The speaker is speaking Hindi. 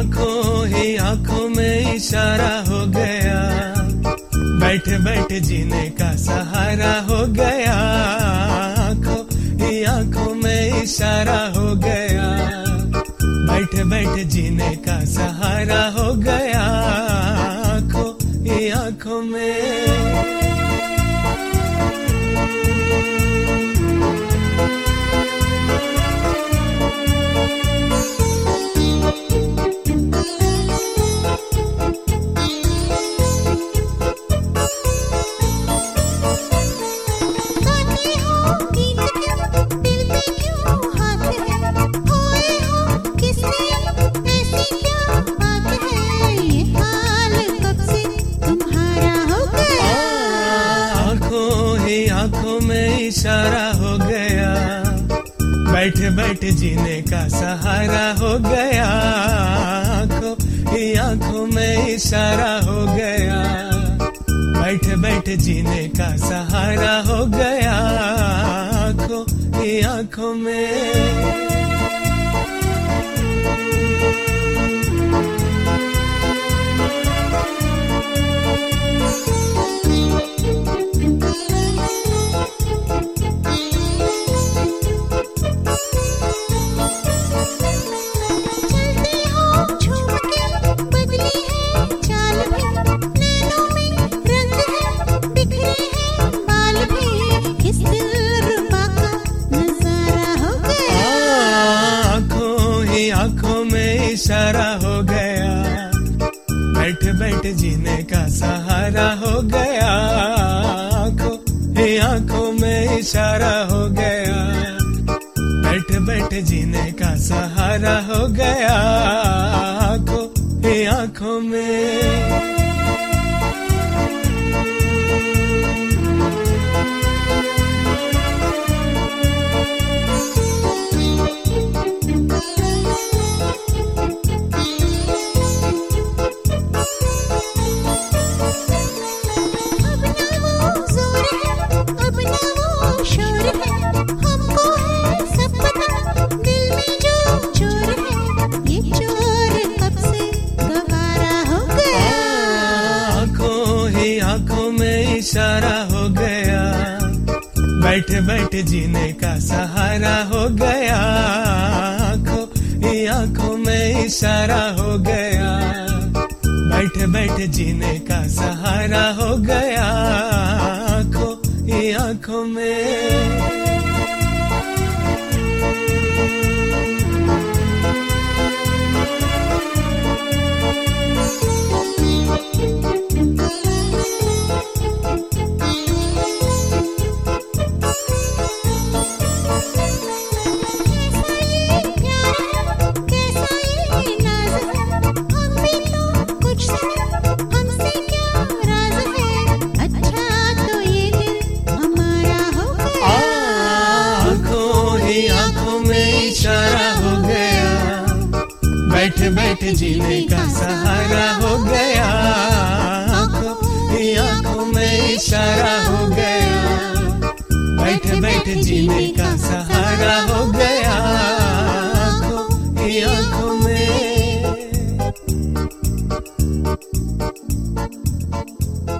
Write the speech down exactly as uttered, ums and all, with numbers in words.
आंखों ही आंखों में इशारा हो गया, बैठे बैठे जीने का सहारा हो गया। आंखों ही आंखों में इशारा हो गया, बैठे बैठे जीने का सहारा हो गया। आंखों ही आंखों में आंखों में इशारा हो गया, बैठे बैठे जीने का सहारा हो गया। आंखों ही आंखों में इशारा हो गया, बैठे बैठे जीने का सहारा हो गया। आंखों ही आंखों में आंखों में इशारा हो गया, बैठे बैठे जीने का सहारा हो गया। आंखों ही आंखों में इशारा हो गया, बैठे बैठे जीने का सहारा हो गया। आंखों ही आंखों में आंखों में इशारा हो गया, बैठे बैठे जीने का सहारा हो गया। आंखों ही आंखों में इशारा हो गया, बैठे बैठे जीने का सहारा हो गया। आंखों ही आंखों में इशारा हो गया, बैठे बैठे जीने का सहारा हो गया। आंखों ही आंखों में इशारा हो गया, बैठे बैठे जीने का सहारा हो गया। आंखों ही आंखों में